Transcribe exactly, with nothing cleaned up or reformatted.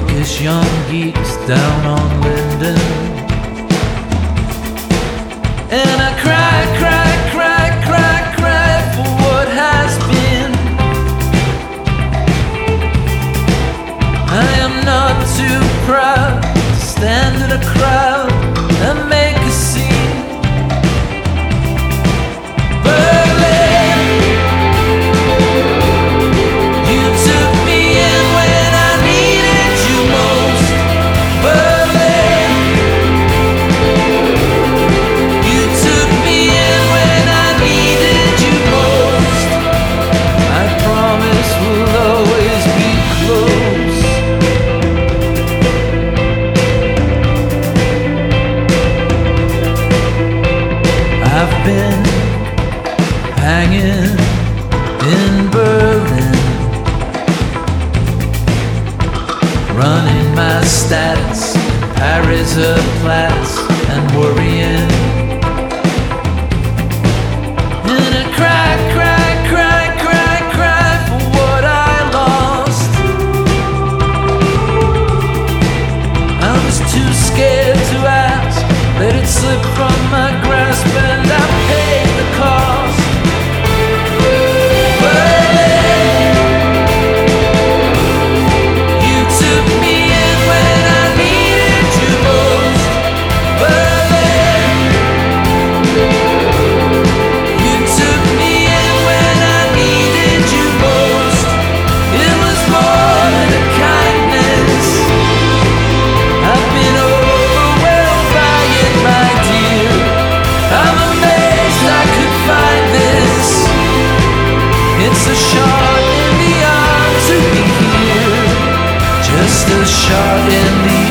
bookish young geeks down on Linden. And I cry, cry, cry, cry, cry for what has been. I am not too proud to stand in a crowd and make a scene. Berlin, you took me in when I needed you most. Berlin, you took me in when I needed you most. I promise we'll always be close. I've been hanging in Berlin, running my stats, Pariser Platz, and worrying. And I cry, cry, cry, cry, cry for what I lost. I was too scared to ask, let it slip from my grasp, and I paid the cost. Berlin, you took me in when I needed you most. Berlin, you took me in when I needed you most. It was more than a kindness. I've been overwhelmed by it, my dear. I'm amazed I could find this. It's a shot in the arm to be here, just a shot in the